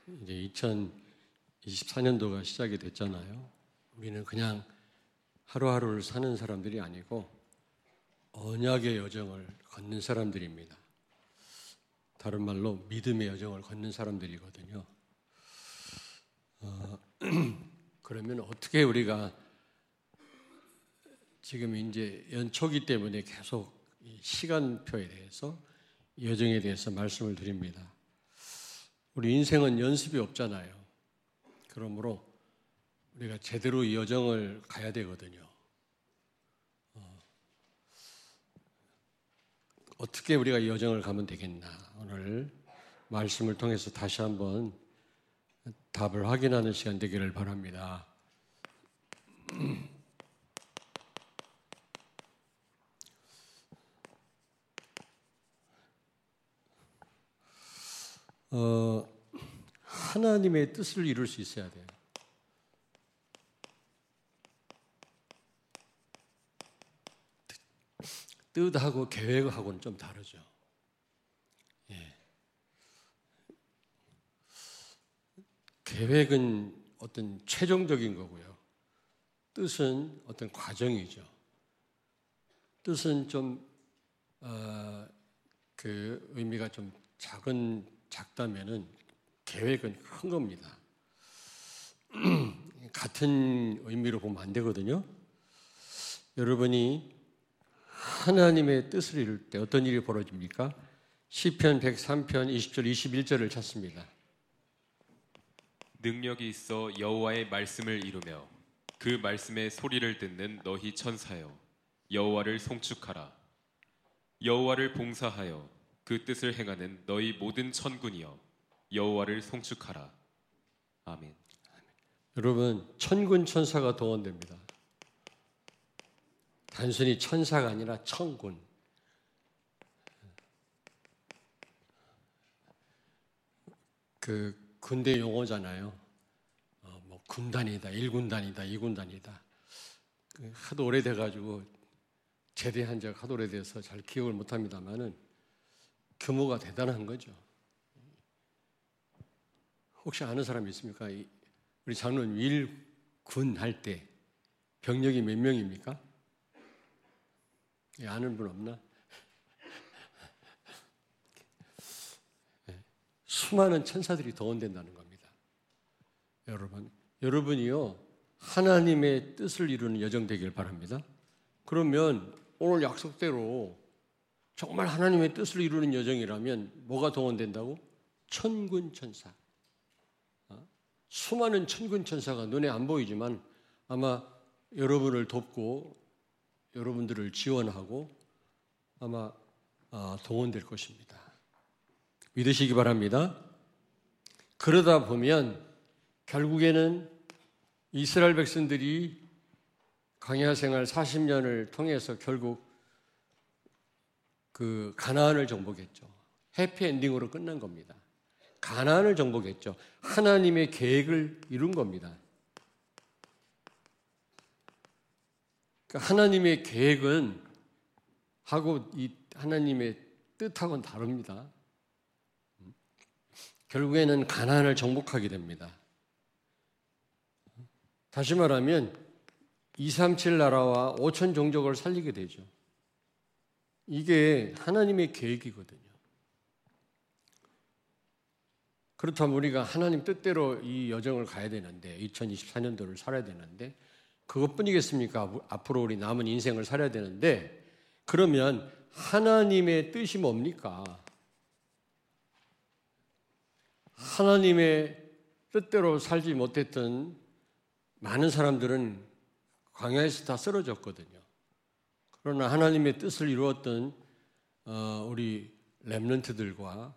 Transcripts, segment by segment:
이제 2024년도가 시작이 됐잖아요. 우리는 그냥 하루하루를 사는 사람들이 아니고 언약의 여정을 걷는 사람들입니다. 다른 말로 믿음의 여정을 걷는 사람들이거든요. 그러면 어떻게 우리가 지금 이제 연초기 때문에 계속 이 시간표에 대해서 여정에 대해서 말씀을 드립니다. 우리 인생은 연습이 없잖아요. 그러므로 우리가 제대로 이 여정을 가야 되거든요. 어떻게 우리가 이 여정을 가면 되겠나? 오늘 말씀을 통해서 다시 한번 답을 확인하는 시간 되기를 바랍니다. 하나님의 뜻을 이룰 수 있어야 돼요. 뜻하고 계획하고는 좀 다르죠. 예. 계획은 어떤 최종적인 거고요. 뜻은 어떤 과정이죠. 뜻은 좀 그 의미가 좀 작다면은 계획은 큰 겁니다. 같은 의미로 보면 안 되거든요. 여러분이 하나님의 뜻을 이룰 때 어떤 일이 벌어집니까? 시편 103편 20절 21절을 찾습니다. 능력이 있어 여호와의 말씀을 이루며 그 말씀의 소리를 듣는 너희 천사여 여호와를 송축하라. 여호와를 봉사하여 그 뜻을 행하는 너희 모든 천군이여 여호와를 송축하라. 아멘. 여러분, 천군 천사가 동원됩니다. 단순히 천사가 아니라 천군. 그 군대 용어잖아요. 뭐 군단이다, 1군단이다, 2군단이다. 하도 오래돼가지고 제대한 지가 하도 오래돼서 잘 기억을 못합니다만은 규모가 대단한 거죠. 혹시 아는 사람 있습니까? 우리 장로님 일군 할 때 병력이 몇 명입니까? 아는 분 없나? 수많은 천사들이 동원된다는 겁니다. 여러분이요 하나님의 뜻을 이루는 여정 되길 바랍니다. 그러면 오늘 약속대로 정말 하나님의 뜻을 이루는 여정이라면 뭐가 동원된다고? 천군 천사. 수많은 천군 천사가 눈에 안 보이지만 아마 여러분을 돕고 여러분들을 지원하고 아마 동원될 것입니다. 믿으시기 바랍니다. 그러다 보면 결국에는 이스라엘 백성들이 광야 생활 40년을 통해서 결국 그 가나안을 정복했죠. 해피엔딩으로 끝난 겁니다. 가나안을 정복했죠. 하나님의 계획을 이룬 겁니다. 하나님의 계획은 하고 이 하나님의 뜻하고는 다릅니다. 결국에는 가나안을 정복하게 됩니다. 다시 말하면 237 나라와 5천 종족을 살리게 되죠. 이게 하나님의 계획이거든요. 그렇다면 우리가 하나님 뜻대로 이 여정을 가야 되는데 2024년도를 살아야 되는데 그것뿐이겠습니까? 앞으로 우리 남은 인생을 살아야 되는데 그러면 하나님의 뜻이 뭡니까? 하나님의 뜻대로 살지 못했던 많은 사람들은 광야에서 다 쓰러졌거든요. 그러나 하나님의 뜻을 이루었던 우리 렘넌트들과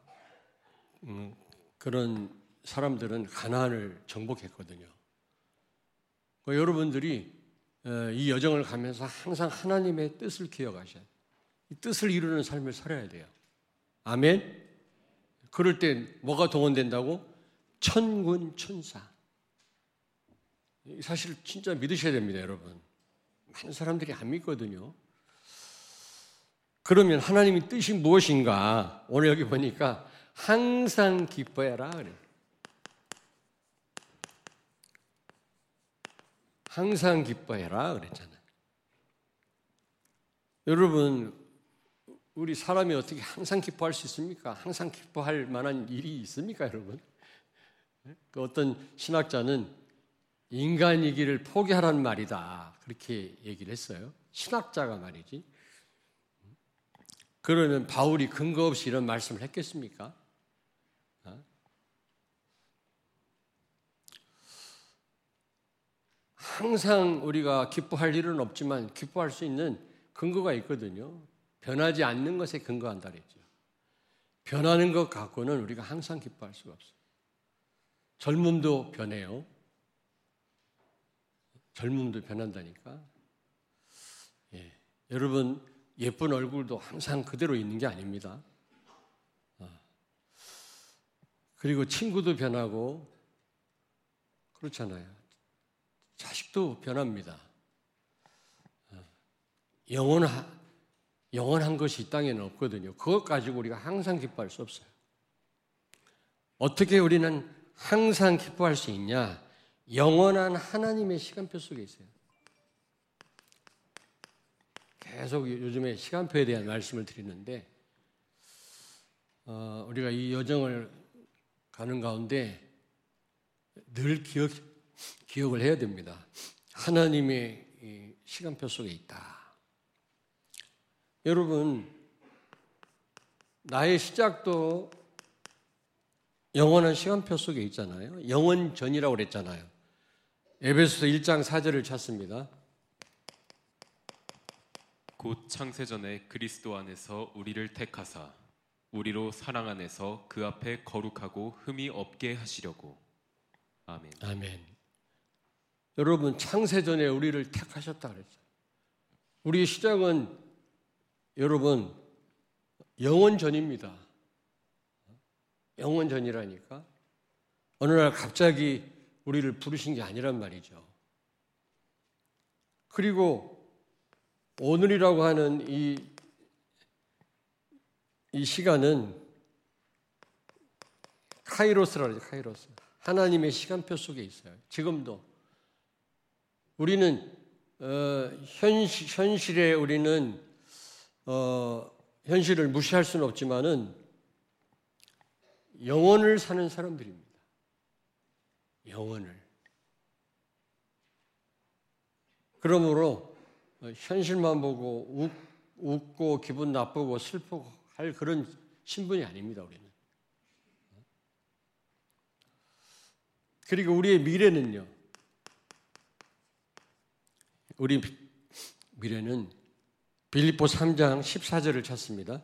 그런 사람들은 가나안을 정복했거든요. 여러분들이 이 여정을 가면서 항상 하나님의 뜻을 기억하셔야 돼요. 이 뜻을 이루는 삶을 살아야 돼요. 아멘? 그럴 때 뭐가 동원된다고? 천군 천사. 사실 진짜 믿으셔야 됩니다, 여러분. 많은 사람들이 안 믿거든요. 그러면 하나님의 뜻이 무엇인가? 오늘 여기 보니까 항상 기뻐해라 그래요. 항상 기뻐해라 그랬잖아요. 여러분, 우리 사람이 어떻게 항상 기뻐할 수 있습니까? 항상 기뻐할 만한 일이 있습니까, 여러분? 그 어떤 신학자는 인간이기를 포기하라는 말이다, 그렇게 얘기를 했어요. 신학자가 말이지. 그러면 바울이 근거 없이 이런 말씀을 했겠습니까? 항상 우리가 기뻐할 일은 없지만 기뻐할 수 있는 근거가 있거든요. 변하지 않는 것에 근거한다 그랬죠. 변하는 것 갖고는 우리가 항상 기뻐할 수가 없어요. 젊음도 변해요. 젊음도 변한다니까. 예. 여러분, 예쁜 얼굴도 항상 그대로 있는 게 아닙니다. 그리고 친구도 변하고 그렇잖아요. 자식도 변합니다. 영원한 것이 이 땅에는 없거든요. 그것 가지고 우리가 항상 기뻐할 수 없어요. 어떻게 우리는 항상 기뻐할 수 있냐? 영원한 하나님의 시간표 속에 있어요. 계속 요즘에 시간표에 대한 말씀을 드리는데 우리가 이 여정을 가는 가운데 늘 기억을 해야 됩니다. 하나님의 시간표 속에 있다. 여러분, 나의 시작도 영원한 시간표 속에 있잖아요. 영원전이라고 그랬잖아요. 에베소서 1장 4절을 찾습니다. 곧 창세전에 그리스도 안에서 우리를 택하사 우리로 사랑 안에서 그 앞에 거룩하고 흠이 없게 하시려고. 아멘. 아멘. 여러분, 창세전에 우리를 택하셨다 그랬어요. 우리의 시작은 여러분 영원전입니다. 영원전이라니까. 어느 날 갑자기 우리를 부르신 게 아니란 말이죠. 그리고 오늘이라고 하는 이 시간은 카이로스라고 하죠. 카이로스. 하나님의 시간표 속에 있어요. 지금도. 우리는 현실에 우리는 현실을 무시할 수는 없지만은 영원을 사는 사람들입니다. 영원을. 그러므로 현실만 보고 웃고 기분 나쁘고 슬프고 할 그런 신분이 아닙니다, 우리는. 그리고 우리의 미래는요. 우리 미래는 빌립보 3장 14절을 찾습니다.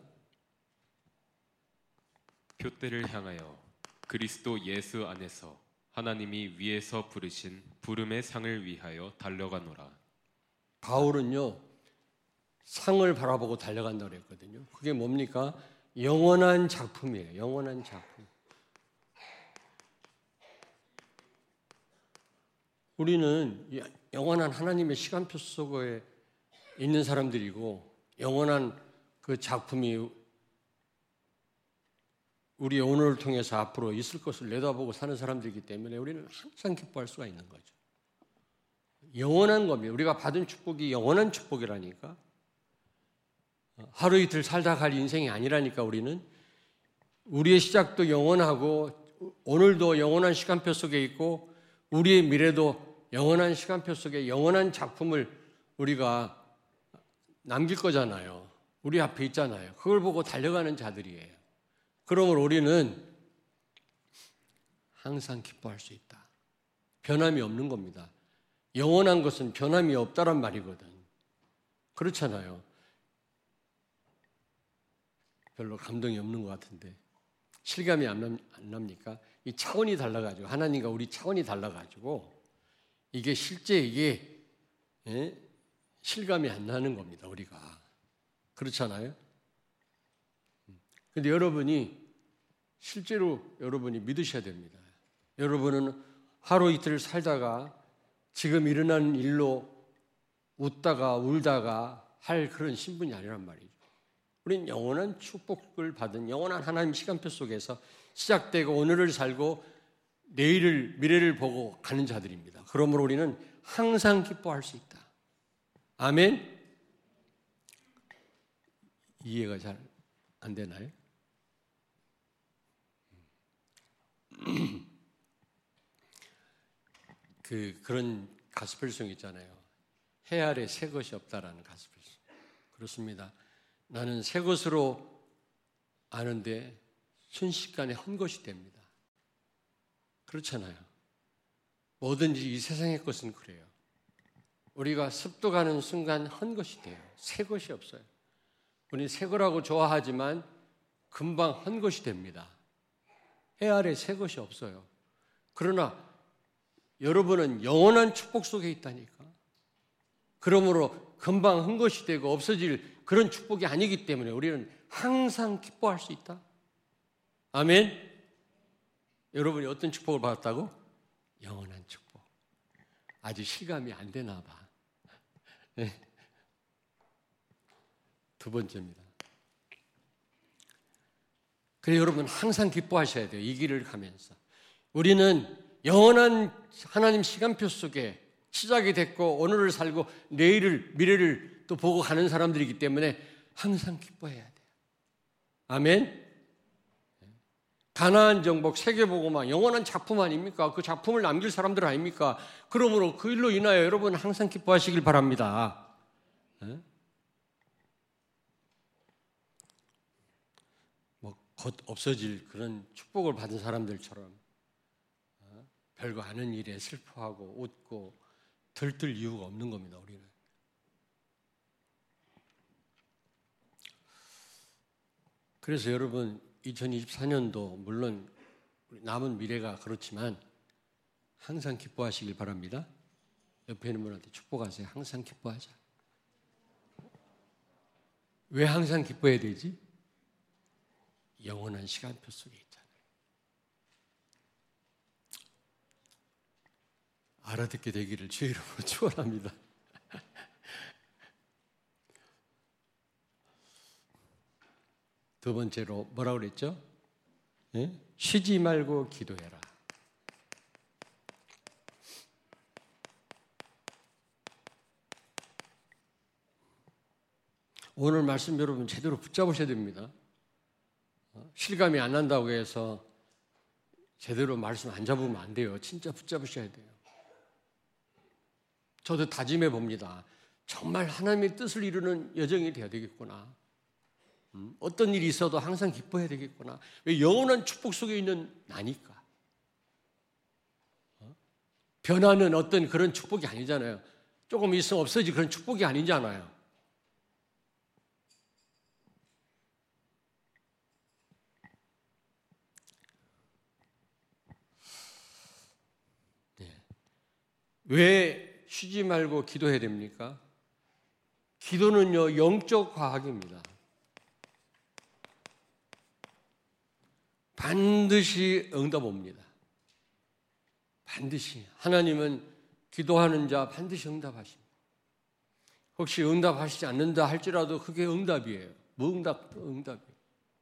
표대를 향하여 그리스도 예수 안에서 하나님이 위에서 부르신 부름의 상을 위하여 달려가노라. 바울은요, 상을 바라보고 달려간다고 그랬거든요. 그게 뭡니까? 영원한 작품이에요. 영원한 작품. 우리는 영원한 하나님의 시간표 속에 있는 사람들이고 영원한 그 작품이 우리의 오늘을 통해서 앞으로 있을 것을 내다보고 사는 사람들이기 때문에 우리는 항상 기뻐할 수가 있는 거죠. 영원한 겁니다. 우리가 받은 축복이 영원한 축복이라니까. 하루 이틀 살다 갈 인생이 아니라니까. 우리는 우리의 시작도 영원하고 오늘도 영원한 시간표 속에 있고 우리의 미래도 영원한 시간표 속에 영원한 작품을 우리가 남길 거잖아요. 우리 앞에 있잖아요. 그걸 보고 달려가는 자들이에요. 그러므로 우리는 항상 기뻐할 수 있다. 변함이 없는 겁니다. 영원한 것은 변함이 없다란 말이거든. 그렇잖아요. 별로 감동이 없는 것 같은데 실감이 안 납니까? 이 차원이 달라가지고 하나님과 우리 차원이 달라가지고 이게 실제 실감이 안 나는 겁니다. 우리가 그렇잖아요. 근데 여러분이 실제로 여러분이 믿으셔야 됩니다. 여러분은 하루 이틀 살다가 지금 일어나는 일로 웃다가 울다가 할 그런 신분이 아니란 말이죠. 우리는 영원한 축복을 받은 영원한 하나님 시간표 속에서 시작되고 오늘을 살고 내일을, 미래를 보고 가는 자들입니다. 그러므로 우리는 항상 기뻐할 수 있다. 아멘? 이해가 잘 안 되나요? 그런 가스펠송 있잖아요. 해 아래 새 것이 없다라는 가스펠송. 그렇습니다. 나는 새 것으로 아는데 순식간에 헛 것이 됩니다. 그렇잖아요. 뭐든지 이 세상의 것은 그래요. 우리가 습득하는 순간 헛 것이 돼요. 새 것이 없어요. 우리 새 거라고 좋아하지만 금방 헛 것이 됩니다. 해 아래 새 것이 없어요. 그러나 여러분은 영원한 축복 속에 있다니까. 그러므로 금방 헛 것이 되고 없어질 그런 축복이 아니기 때문에 우리는 항상 기뻐할 수 있다. 아멘. 여러분이 어떤 축복을 받았다고? 영원한 축복. 아주 실감이 안 되나 봐. 네. 두 번째입니다. 그래서 여러분 항상 기뻐하셔야 돼요. 이 길을 가면서. 우리는 영원한 하나님 시간표 속에 시작이 됐고 오늘을 살고 내일을, 미래를 또 보고 가는 사람들이기 때문에 항상 기뻐해야 돼요. 아멘. 가나안 정복, 세계보고만 영원한 작품 아닙니까? 그 작품을 남길 사람들 아닙니까? 그러므로 그 일로 인하여 여러분 항상 기뻐하시길 바랍니다. 곧 없어질 그런 축복을 받은 사람들처럼 별거 아닌 일에 슬퍼하고 웃고 들뜰 이유가 없는 겁니다. 우리는. 그래서 여러분 2024년도 물론 남은 미래가 그렇지만 항상 기뻐하시길 바랍니다. 옆에 있는 분한테 축복하세요. 항상 기뻐하자. 왜 항상 기뻐해야 되지? 영원한 시간표 속에 있잖아요. 알아듣게 되기를 주의 이름으로 축원합니다. 두 번째로 뭐라고 그랬죠? 네? 쉬지 말고 기도해라. 오늘 말씀 여러분 제대로 붙잡으셔야 됩니다. 실감이 안 난다고 해서 제대로 말씀 안 잡으면 안 돼요. 진짜 붙잡으셔야 돼요. 저도 다짐해 봅니다. 정말 하나님의 뜻을 이루는 여정이 되어야 되겠구나. 어떤 일이 있어도 항상 기뻐해야 되겠구나. 왜? 영원한 축복 속에 있는 나니까. 변하는 어떤 그런 축복이 아니잖아요. 조금 있으면 없어질 그런 축복이 아니잖아요. 네. 왜 쉬지 말고 기도해야 됩니까? 기도는요, 영적 과학입니다. 반드시 응답 옵니다. 반드시. 하나님은 기도하는 자 반드시 응답하십니다. 혹시 응답하시지 않는다 할지라도 그게 응답이에요. 응답이에요.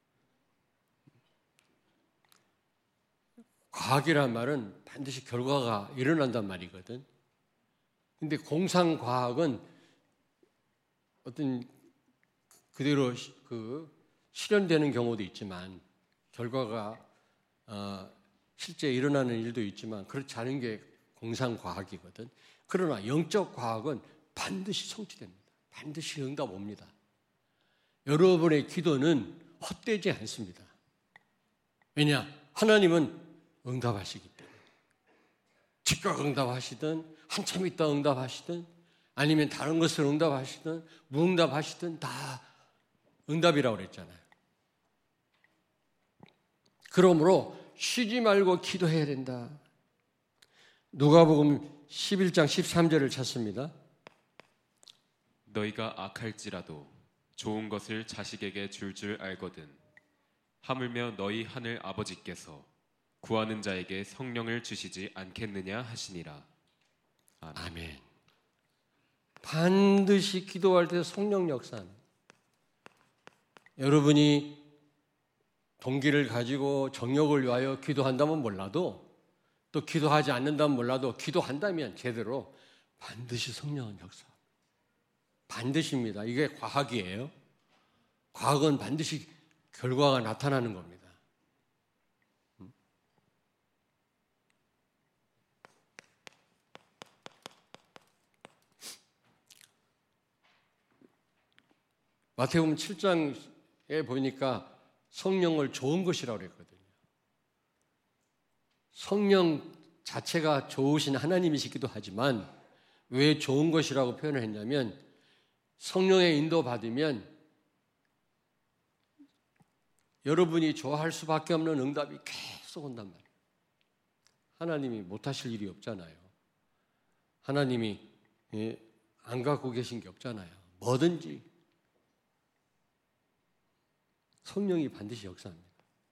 과학이란 말은 반드시 결과가 일어난단 말이거든. 근데 공상과학은 어떤 그대로 실현되는 경우도 있지만 결과가 실제 일어나는 일도 있지만 그렇지 않은 게 공상과학이거든. 그러나 영적 과학은 반드시 성취됩니다. 반드시 응답 옵니다. 여러분의 기도는 헛되지 않습니다. 왜냐? 하나님은 응답하시기 때문에. 즉각 응답하시든 한참 있다 응답하시든 아니면 다른 것을 응답하시든 무응답하시든 다 응답이라고 그랬잖아요. 그러므로 쉬지 말고 기도해야 된다. 누가복음 11장 13절을 찾습니다. 너희가 악할지라도 좋은 것을 자식에게 줄 알거든 하물며 너희 하늘 아버지께서 구하는 자에게 성령을 주시지 않겠느냐 하시니라. 아멘. 반드시 기도할 때 성령 역사는 여러분이 동기를 가지고 정욕을 위하여 기도한다면 몰라도 또 기도하지 않는다면 몰라도 기도한다면 제대로 반드시 성령은 역사합니다. 반드시입니다. 이게 과학이에요. 과학은 반드시 결과가 나타나는 겁니다. 마태복음 7장에 보니까 성령을 좋은 것이라고 그랬거든요. 성령 자체가 좋으신 하나님이시기도 하지만 왜 좋은 것이라고 표현을 했냐면 성령의 인도받으면 여러분이 좋아할 수밖에 없는 응답이 계속 온단 말이에요. 하나님이 못하실 일이 없잖아요. 하나님이 안 갖고 계신 게 없잖아요. 뭐든지 성령이 반드시 역사합니다.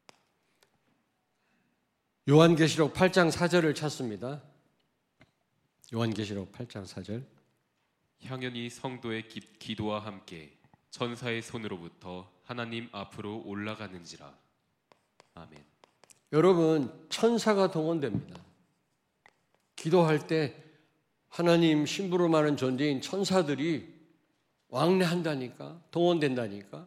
요한계시록 8장 4절을 찾습니다. 요한계시록 8장 4절. 향연이 성도의 기도와 함께 천사의 손으로부터 하나님 앞으로 올라가는지라. 아멘. 여러분, 천사가 동원됩니다. 기도할 때 하나님 심부름 하는 존재인 천사들이 왕래한다니까, 동원된다니까.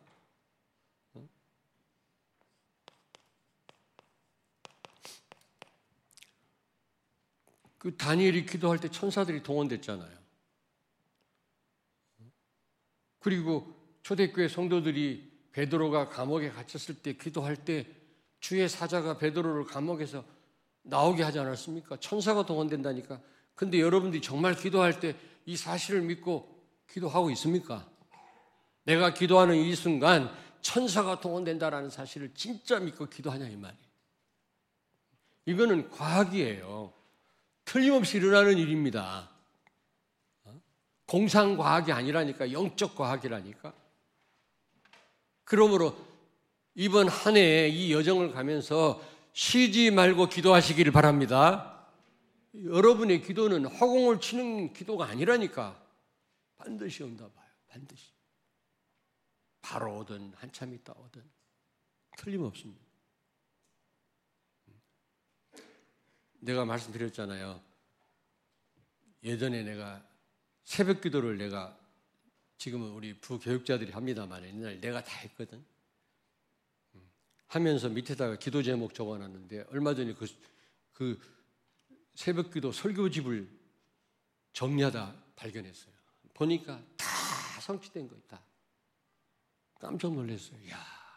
그 다니엘이 기도할 때 천사들이 동원됐잖아요. 그리고 초대교회 성도들이 베드로가 감옥에 갇혔을 때 기도할 때 주의 사자가 베드로를 감옥에서 나오게 하지 않았습니까? 천사가 동원된다니까. 근데 여러분들이 정말 기도할 때 이 사실을 믿고 기도하고 있습니까? 내가 기도하는 이 순간 천사가 동원된다라는 사실을 진짜 믿고 기도하냐 이 말이에요. 이거는 과학이에요. 틀림없이 일어나는 일입니다. 공상과학이 아니라니까, 영적 과학이라니까. 그러므로 이번 한 해에 이 여정을 가면서 쉬지 말고 기도하시기를 바랍니다. 여러분의 기도는 허공을 치는 기도가 아니라니까. 반드시 응답해요. 반드시. 바로 오든 한참 있다 오든 틀림없습니다. 내가 말씀드렸잖아요. 예전에 내가 새벽 기도를 지금은 우리 부교육자들이 합니다만 옛날 내가 다 했거든. 하면서 밑에다가 기도 제목 적어놨는데 얼마 전에 그 새벽 기도 설교집을 정리하다 발견했어요. 보니까 다 성취된 거 있다. 깜짝 놀랐어요. 이야,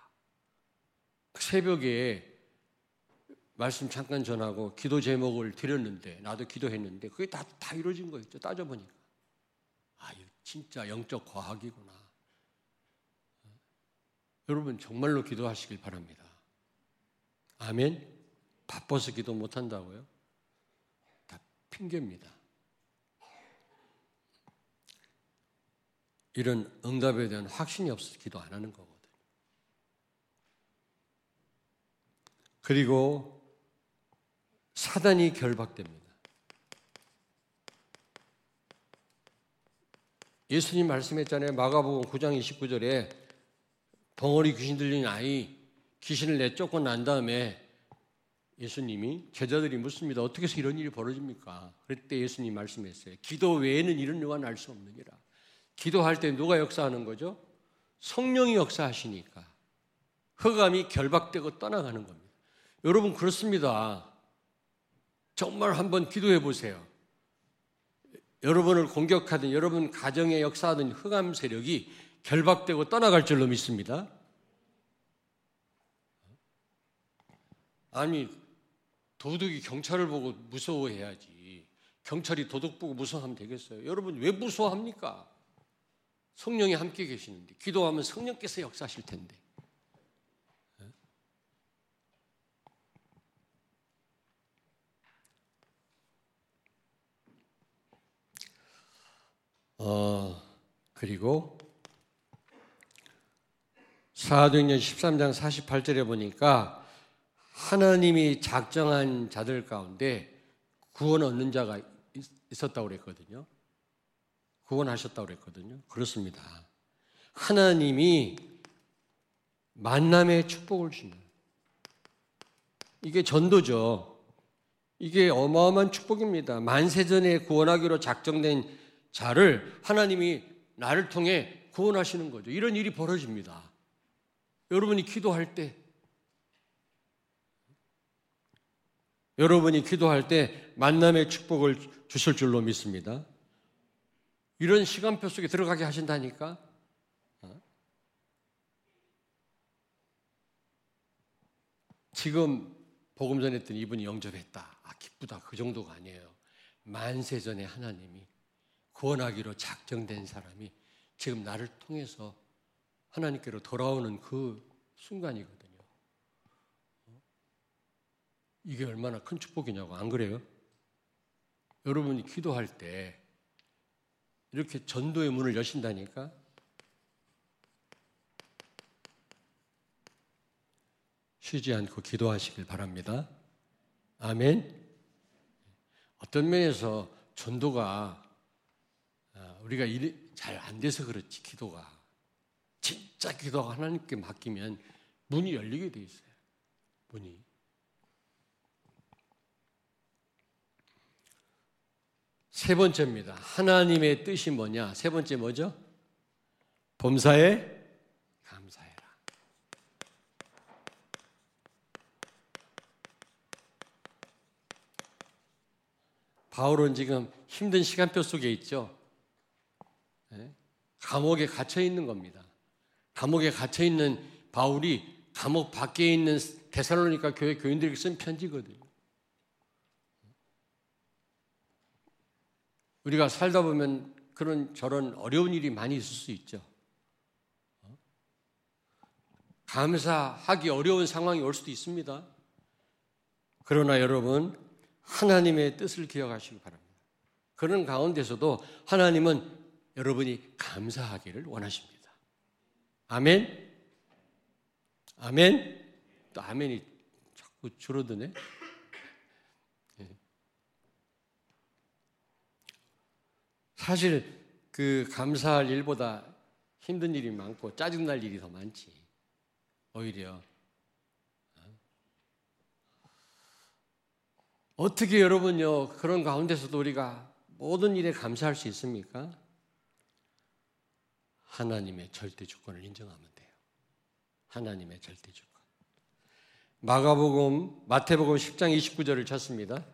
새벽에 말씀 잠깐 전하고 기도 제목을 드렸는데 나도 기도했는데 그게 다 이루어진 거 있죠. 따져보니까 이거 진짜 영적 과학이구나. 여러분 정말로 기도하시길 바랍니다. 아멘. 바빠서 기도 못한다고요? 다 핑계입니다. 이런 응답에 대한 확신이 없어서 기도 안 하는 거거든요. 그리고 사단이 결박됩니다. 예수님 말씀했잖아요. 마가복음 9장 29절에 덩어리 귀신 들린 아이 귀신을 내쫓고 난 다음에 예수님이 제자들이 묻습니다. 어떻게 해서 이런 일이 벌어집니까? 그때 예수님 말씀했어요. 기도 외에는 이런 일은 알 수 없느니라. 기도할 때 누가 역사하는 거죠? 성령이 역사하시니까 흑암이 결박되고 떠나가는 겁니다. 여러분 그렇습니다. 정말 한번 기도해 보세요. 여러분을 공격하든 여러분 가정에 역사하든 흑암 세력이 결박되고 떠나갈 줄로 믿습니다. 아니 도둑이 경찰을 보고 무서워해야지. 경찰이 도둑 보고 무서워하면 되겠어요? 여러분 왜 무서워합니까? 성령이 함께 계시는데 기도하면 성령께서 역사하실 텐데. 그리고 사도행전 13장 48절에 보니까 하나님이 작정한 자들 가운데 구원 얻는 자가 있었다고 그랬거든요. 구원하셨다고 그랬거든요. 그렇습니다. 하나님이 만남의 축복을 주는 이게 전도죠. 이게 어마어마한 축복입니다. 만세전에 구원하기로 작정된 자를 하나님이 나를 통해 구원하시는 거죠. 이런 일이 벌어집니다. 여러분이 기도할 때 만남의 축복을 주실 줄로 믿습니다. 이런 시간표 속에 들어가게 하신다니까. 지금 복음 전했더니 이분이 영접했다. 기쁘다. 그 정도가 아니에요. 만세전에 하나님이 구원하기로 작정된 사람이 지금 나를 통해서 하나님께로 돌아오는 그 순간이거든요. 이게 얼마나 큰 축복이냐고, 안 그래요? 여러분이 기도할 때 이렇게 전도의 문을 여신다니까. 쉬지 않고 기도하시길 바랍니다. 아멘. 어떤 면에서 전도가 우리가 일이 잘 안 돼서 그렇지, 기도가 진짜 기도가 하나님께 맡기면 문이 열리게 돼 있어요. 문이. 세 번째입니다. 하나님의 뜻이 뭐냐? 세 번째 뭐죠? 범사에 감사해라. 바울은 지금 힘든 시간표 속에 있죠. 감옥에 갇혀 있는 겁니다. 감옥에 갇혀 있는 바울이 감옥 밖에 있는 데살로니가 교회 교인들에게 쓴 편지거든요. 우리가 살다 보면 그런 저런 어려운 일이 많이 있을 수 있죠. 감사하기 어려운 상황이 올 수도 있습니다. 그러나 여러분, 하나님의 뜻을 기억하시기 바랍니다. 그런 가운데서도 하나님은 여러분이 감사하기를 원하십니다. 아멘? 아멘? 또 아멘이 자꾸 줄어드네. 사실 그 감사할 일보다 힘든 일이 많고 짜증날 일이 더 많지. 오히려 어떻게 여러분요 그런 가운데서도 우리가 모든 일에 감사할 수 있습니까? 하나님의 절대 주권을 인정하면 돼요. 하나님의 절대 주권. 마태복음 10장 29절을 찾습니다.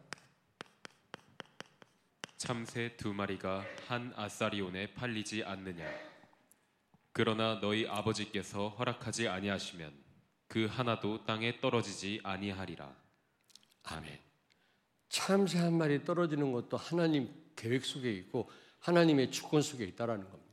참새 2마리가 한 아사리온에 팔리지 않느냐? 그러나 너희 아버지께서 허락하지 아니하시면 그 하나도 땅에 떨어지지 아니하리라. 아멘. 참새 한 마리 떨어지는 것도 하나님 계획 속에 있고 하나님의 주권 속에 있다라는 겁니다.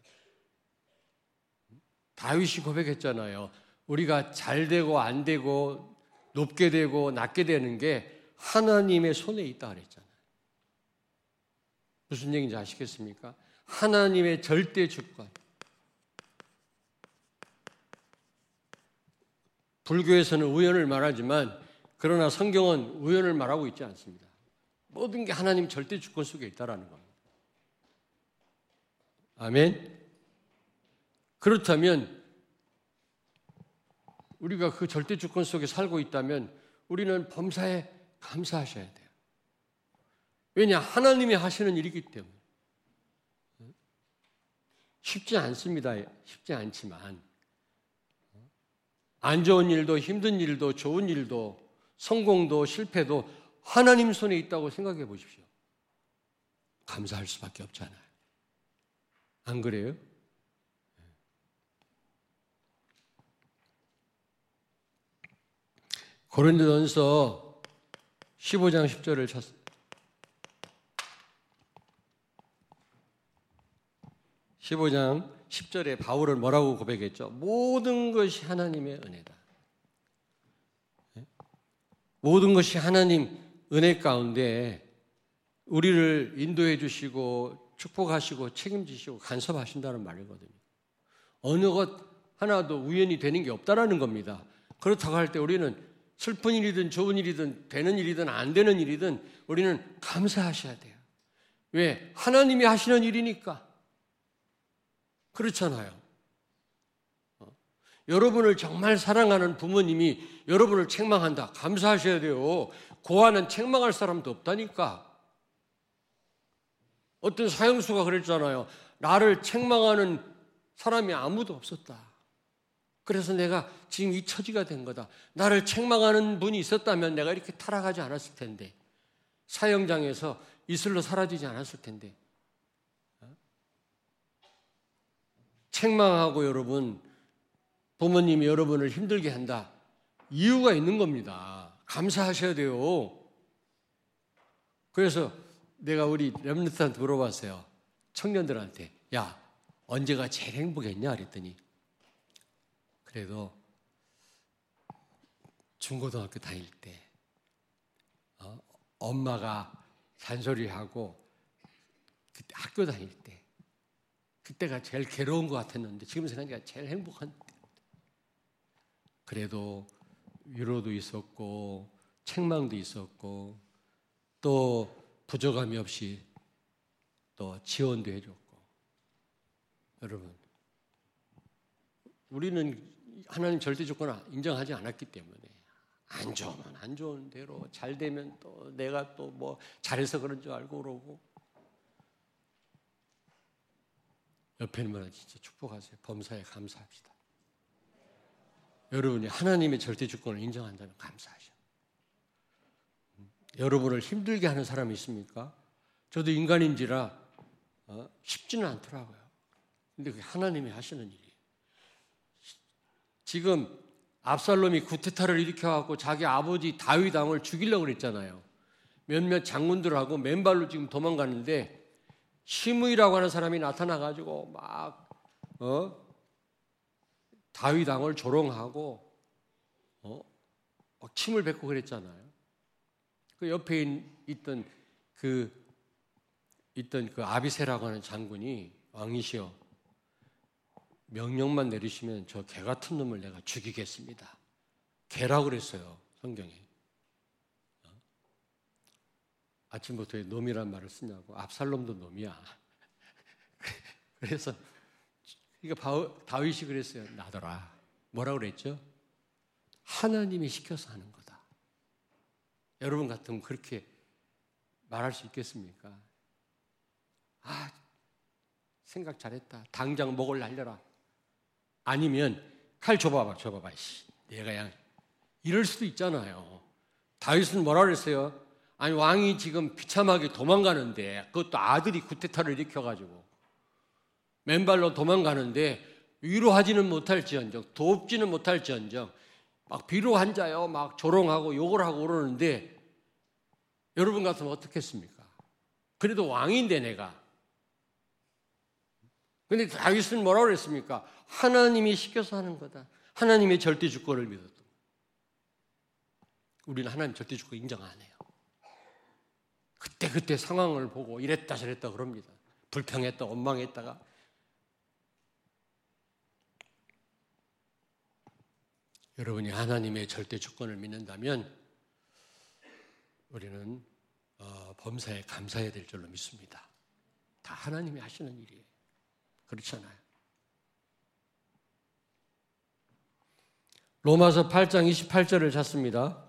다윗이 고백했잖아요. 우리가 잘 되고 안 되고 높게 되고 낮게 되는 게 하나님의 손에 있다 그랬잖아요. 무슨 얘기인지 아시겠습니까? 하나님의 절대 주권. 불교에서는 우연을 말하지만 그러나 성경은 우연을 말하고 있지 않습니다. 모든 게 하나님 절대 주권 속에 있다라는 겁니다. 아멘. 그렇다면 우리가 그 절대 주권 속에 살고 있다면 우리는 범사에 감사하셔야 돼요. 왜냐? 하나님이 하시는 일이기 때문에. 쉽지 않습니다. 쉽지 않지만 안 좋은 일도 힘든 일도 좋은 일도 성공도 실패도 하나님 손에 있다고 생각해 보십시오. 감사할 수밖에 없잖아요. 안 그래요? 고린도전서 15장 10절을 찾습니다. 15장 10절에 바울은 뭐라고 고백했죠? 모든 것이 하나님의 은혜다. 모든 것이 하나님 은혜 가운데 우리를 인도해 주시고 축복하시고 책임지시고 간섭하신다는 말이거든요. 어느 것 하나도 우연히 되는 게 없다라는 겁니다. 그렇다고 할 때 우리는 슬픈 일이든 좋은 일이든 되는 일이든 안 되는 일이든 우리는 감사하셔야 돼요. 왜? 하나님이 하시는 일이니까. 그렇잖아요. 여러분을 정말 사랑하는 부모님이 여러분을 책망한다. 감사하셔야 돼요. 고아는 책망할 사람도 없다니까. 어떤 사형수가 그랬잖아요. 나를 책망하는 사람이 아무도 없었다. 그래서 내가 지금 이 처지가 된 거다. 나를 책망하는 분이 있었다면 내가 이렇게 타락하지 않았을 텐데, 사형장에서 이슬로 사라지지 않았을 텐데. 책망하고 여러분, 부모님이 여러분을 힘들게 한다. 이유가 있는 겁니다. 감사하셔야 돼요. 그래서 내가 우리 렘넌트한테 물어봤어요. 청년들한테. 야, 언제가 제일 행복했냐? 그랬더니 그래도 중고등학교 다닐 때 엄마가 잔소리하고 그때 학교 다닐 때 그때가 제일 괴로운 것 같았는데 지금 생각하니까 제일 행복한 때. 그래도 위로도 있었고 책망도 있었고 또 부족함이 없이 또 지원도 해줬고. 여러분, 우리는 하나님 절대 조건을 인정하지 않았기 때문에 안 좋으면 안 좋은 대로, 잘 되면 또 내가 또 뭐 잘해서 그런 줄 알고 그러고. 옆에 있는 분은 진짜 축복하세요. 범사에 감사합시다. 여러분이 하나님의 절대 주권을 인정한다면 감사하셔. 여러분을 힘들게 하는 사람이 있습니까? 저도 인간인지라 쉽지는 않더라고요. 근데 그게 하나님이 하시는 일이에요. 지금 압살롬이 구테타를 일으켜갖고 자기 아버지 다윗 왕을 죽이려고 그랬잖아요. 몇몇 장군들하고 맨발로 지금 도망가는데 시므이라고 하는 사람이 나타나가지고 막 다윗 왕을 조롱하고 막 침을 뱉고 그랬잖아요. 그 옆에 있던 그 아비새라고 하는 장군이 왕이시여 명령만 내리시면 저 개 같은 놈을 내가 죽이겠습니다. 개라고 그랬어요, 성경에. 아침부터 놈이란 말을 쓰냐고. 압살롬도 놈이야. 그래서 다윗이 그랬어요. 나더라. 뭐라고 그랬죠? 하나님이 시켜서 하는 거다. 여러분 같으면 그렇게 말할 수 있겠습니까? 아, 생각 잘했다. 당장 목을 날려라. 아니면 칼 줘봐봐. 내가 그냥 이럴 수도 있잖아요. 다윗은 뭐라 그랬어요? 아니, 왕이 지금 비참하게 도망가는데, 그것도 아들이 구테타를 일으켜가지고 맨발로 도망가는데 위로하지는 못할지언정, 돕지는 못할지언정 막 비로한 자요 막 조롱하고 욕을 하고 그러는데 여러분 같으면 어떻겠습니까? 그래도 왕인데 내가. 근데 다윗은 뭐라고 그랬습니까? 하나님이 시켜서 하는 거다. 하나님의 절대 주권을 믿었던 거예요. 우리는 하나님 절대 주권 인정 안 해요. 그때 상황을 보고 이랬다 저랬다 그럽니다. 불평했다 원망했다가. 여러분이 하나님의 절대 주권을 믿는다면 우리는 범사에 감사해야 될 줄로 믿습니다. 다 하나님이 하시는 일이에요. 그렇잖아요. 로마서 8장 28절을 찾습니다.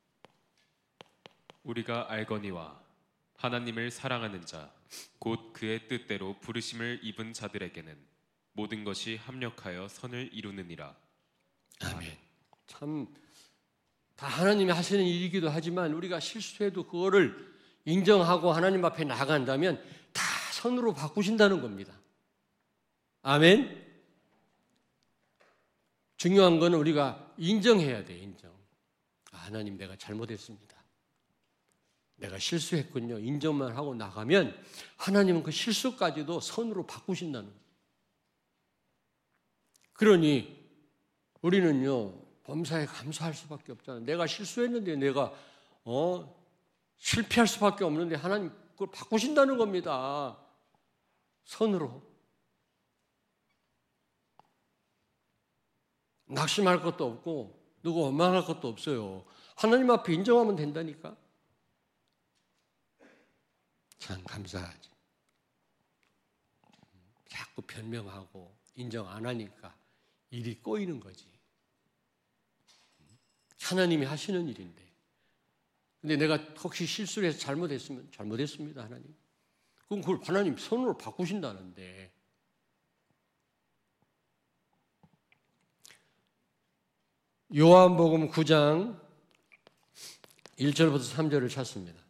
우리가 알거니와 하나님을 사랑하는 자, 곧 그의 뜻대로 부르심을 입은 자들에게는 모든 것이 합력하여 선을 이루느니라. 아멘. 참 다 하나님이 하시는 일이기도 하지만 우리가 실수해도 그거를 인정하고 하나님 앞에 나간다면 다 선으로 바꾸신다는 겁니다. 아멘. 중요한 건 우리가 인정해야 돼. 인정. 하나님 내가 잘못했습니다. 내가 실수했군요. 인정만 하고 나가면 하나님은 그 실수까지도 선으로 바꾸신다는 거예요. 그러니 우리는요 범사에 감사할 수밖에 없잖아요. 내가 실수했는데 내가 실패할 수밖에 없는데 하나님 그걸 바꾸신다는 겁니다. 선으로. 낙심할 것도 없고 누구 원망할 것도 없어요. 하나님 앞에 인정하면 된다니까. 참 감사하지. 자꾸 변명하고 인정 안 하니까 일이 꼬이는 거지. 하나님이 하시는 일인데. 근데 내가 혹시 실수를 해서 잘못했으면 잘못했습니다, 하나님. 그럼 그걸 하나님 손으로 바꾸신다는데. 요한복음 9장 1절부터 3절을 찾습니다.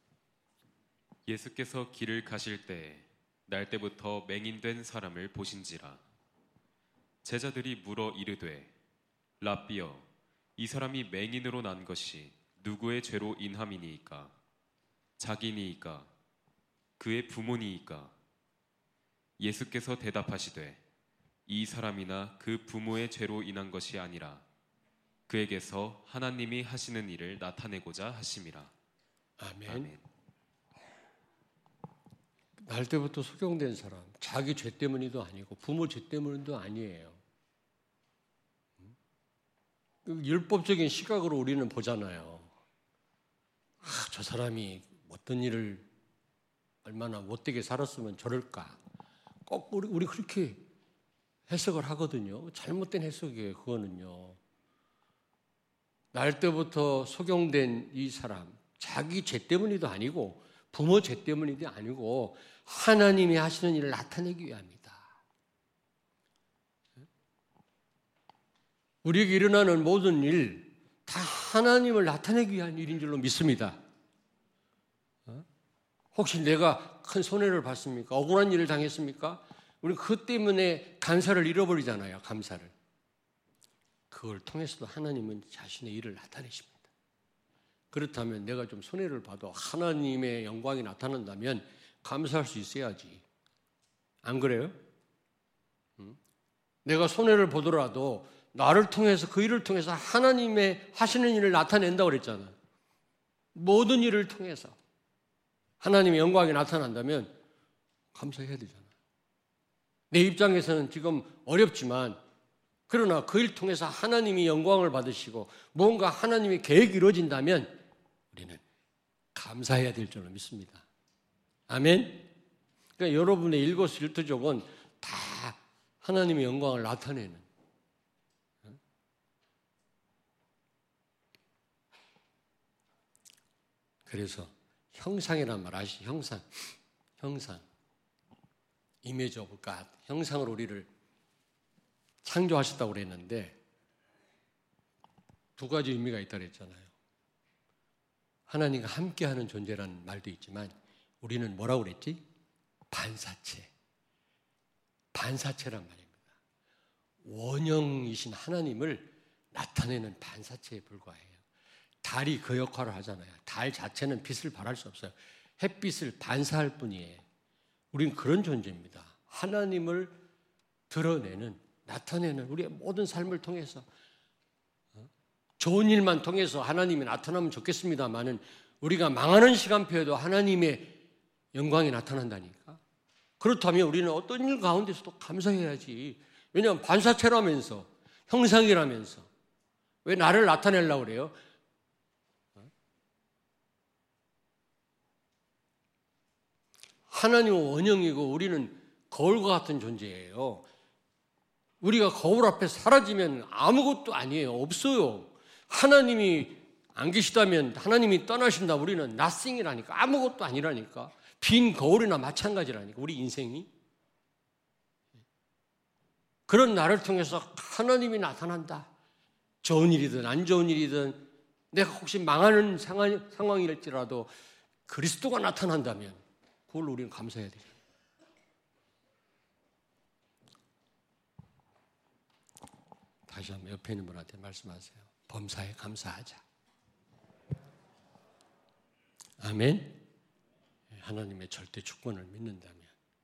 예수께서 길을 가실 때 날때부터 맹인된 사람을 보신지라. 제자들이 물어 이르되 랍비여, 이 사람이 맹인으로 난 것이 누구의 죄로 인함이니이까? 자기니이까? 그의 부모니이까? 예수께서 대답하시되 이 사람이나 그 부모의 죄로 인한 것이 아니라 그에게서 하나님이 하시는 일을 나타내고자 하심이라. 아멘. 아멘. 날 때부터 소경된 사람, 자기 죄 때문이도 아니고 부모 죄 때문도 아니에요. 율법적인 시각으로 우리는 보잖아요. 저 사람이 어떤 일을 얼마나 못되게 살았으면 저럴까. 꼭 우리 그렇게 해석을 하거든요. 잘못된 해석이에요, 그거는요. 날 때부터 소경된 이 사람, 자기 죄 때문이도 아니고 부모 죄 때문이도 아니고 하나님이 하시는 일을 나타내기 위함이다. 우리에게 일어나는 모든 일 다 하나님을 나타내기 위한 일인 줄로 믿습니다. 혹시 내가 큰 손해를 봤습니까? 억울한 일을 당했습니까? 우리 그 때문에 감사를 잃어버리잖아요. 감사를. 그걸 통해서도 하나님은 자신의 일을 나타내십니다. 그렇다면 내가 좀 손해를 봐도 하나님의 영광이 나타난다면 감사할 수 있어야지. 안 그래요? 내가 손해를 보더라도 나를 통해서, 그 일을 통해서 하나님의 하시는 일을 나타낸다고 그랬잖아요. 모든 일을 통해서 하나님의 영광이 나타난다면 감사해야 되잖아요. 내 입장에서는 지금 어렵지만, 그러나 그 일 통해서 하나님이 영광을 받으시고 뭔가 하나님의 계획이 이루어진다면 우리는 감사해야 될 줄로 믿습니다. 아멘. 그러니까 여러분의 일거수일투족은 다 하나님의 영광을 나타내는. 그래서 형상이란 말 아시죠? 형상. Image of God. 형상으로 우리를 창조하셨다고 그랬는데 두 가지 의미가 있다고 그랬잖아요. 하나님과 함께하는 존재라는 말도 있지만 우리는 뭐라고 그랬지? 반사체란 말입니다. 원형이신 하나님을 나타내는 반사체에 불과해요. 달이 그 역할을 하잖아요. 달 자체는 빛을 발할 수 없어요. 햇빛을 반사할 뿐이에요. 우리는 그런 존재입니다. 하나님을 드러내는, 나타내는 우리의 모든 삶을 통해서 좋은 일만 통해서 하나님이 나타나면 좋겠습니다만은 우리가 망하는 시간표에도 하나님의 영광이 나타난다니까. 그렇다면 우리는 어떤 일 가운데서도 감사해야지. 왜냐하면 반사체라면서, 형상이라면서. 왜 나를 나타내려고 그래요? 하나님은 원형이고 우리는 거울과 같은 존재예요. 우리가 거울 앞에 사라지면 아무것도 아니에요. 없어요. 하나님이 안 계시다면, 하나님이 떠나신다, 우리는 nothing이라니까. 아무것도 아니라니까. 빈 거울이나 마찬가지라니까, 우리 인생이. 그런 나를 통해서 하나님이 나타난다. 좋은 일이든 안 좋은 일이든 내가 혹시 망하는 상황일지라도 그리스도가 나타난다면 그걸 우리는 감사해야 되죠. 다시 한번 옆에 있는 분한테 말씀하세요. 범사에 감사하자. 아멘. 하나님의 절대 주권을 믿는다면,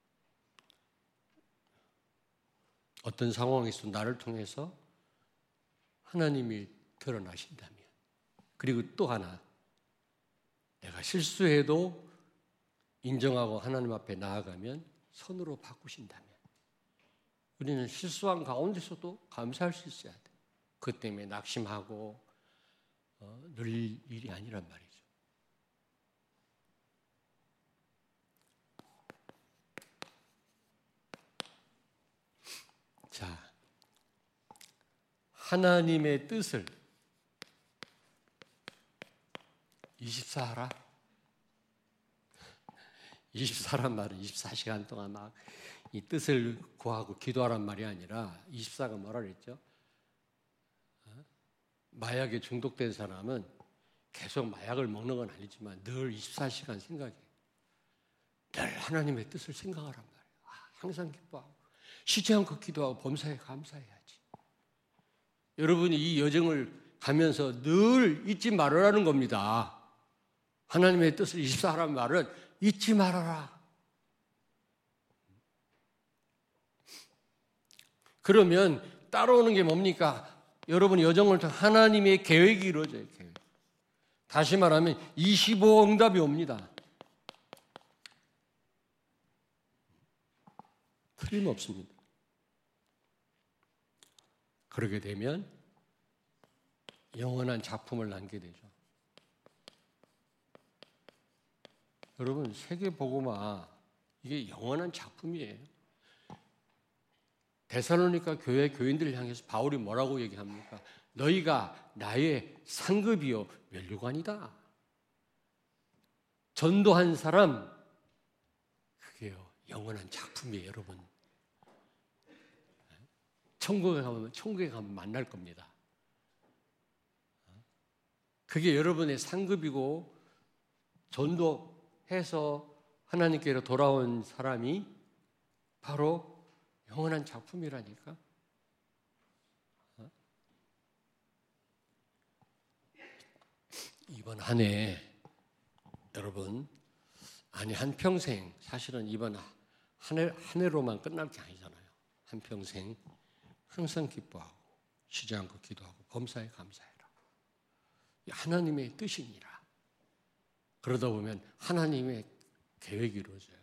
어떤 상황에서 나를 통해서 하나님이 드러나신다면, 그리고 또 하나, 내가 실수해도 인정하고 하나님 앞에 나아가면 선으로 바꾸신다면 우리는 실수한 가운데서도 감사할 수 있어야 돼. 그 때문에 낙심하고 늘 일이 아니란 말이죠. 자, 하나님의 뜻을 24하라. 24란 말은 24시간 동안 막 이 뜻을 구하고 기도하란 말이 아니라 24가 뭐라 그랬죠? 마약에 중독된 사람은 계속 마약을 먹는 건 아니지만 늘 24시간 생각해. 늘 하나님의 뜻을 생각하란 말이에요. 항상 기뻐하고 쉬지 않고 기도하고 범사에 감사해야지. 여러분이 이 여정을 가면서 늘 잊지 말으라는 겁니다. 하나님의 뜻을 24하란 말은 잊지 말아라. 그러면 따라오는 게 뭡니까? 여러분 여정을 통해 하나님의 계획이 이루어져요. 계획. 다시 말하면 25 응답이 옵니다. 틀림없습니다. 그러게 되면 영원한 작품을 남게 되죠. 여러분 세계복음화 이게 영원한 작품이에요. 데살로니가 교회 교인들을 향해서 바울이 뭐라고 얘기합니까? 너희가 나의 상급이요 면류관이다. 전도한 사람 그게요 영원한 작품이에요. 여러분 천국에 가면 만날 겁니다. 그게 여러분의 상급이고 전도해서 하나님께로 돌아온 사람이 바로 영원한 작품이라니까. 이번 한 해 여러분 아니 한평생 사실은 이번 한 해로만 끝날 게 아니잖아요. 한평생 항상 기뻐하고 쉬지 않고 기도하고 범사에 감사해라. 하나님의 뜻이니라. 그러다 보면 하나님의 계획이 이루어져요.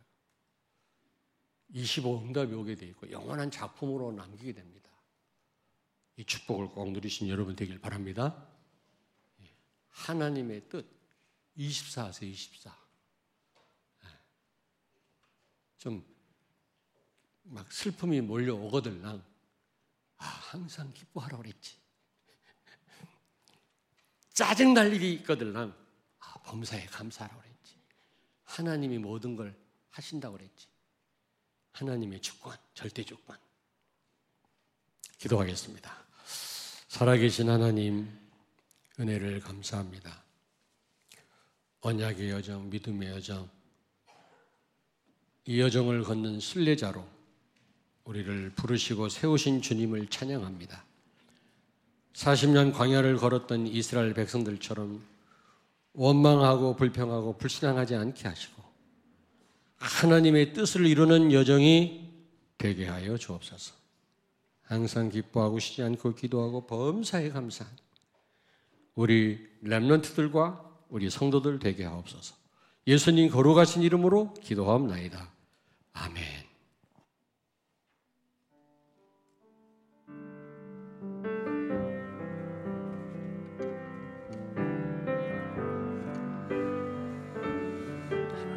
25 응답이 오게 돼 있고 영원한 작품으로 남기게 됩니다. 이 축복을 꼭 누리신 여러분 되길 바랍니다. 하나님의 뜻 24세요 24. 좀 막 슬픔이 몰려오거들랑 항상 기뻐하라고 그랬지. 짜증 날 일이 있거들랑 범사에 감사하라고 그랬지. 하나님이 모든 걸 하신다고 그랬지. 하나님의 주권, 절대 주권. 기도하겠습니다. 살아계신 하나님, 은혜를 감사합니다. 언약의 여정, 믿음의 여정, 이 여정을 걷는 순례자로 우리를 부르시고 세우신 주님을 찬양합니다. 40년 광야를 걸었던 이스라엘 백성들처럼 원망하고 불평하고 불신앙하지 않게 하시고 하나님의 뜻을 이루는 여정이 되게 하여 주옵소서. 항상 기뻐하고 쉬지 않고 기도하고 범사에 감사한 우리 렘넌트들과 우리 성도들 되게 하옵소서. 예수님 거룩하신 이름으로 기도하옵나이다. 아멘.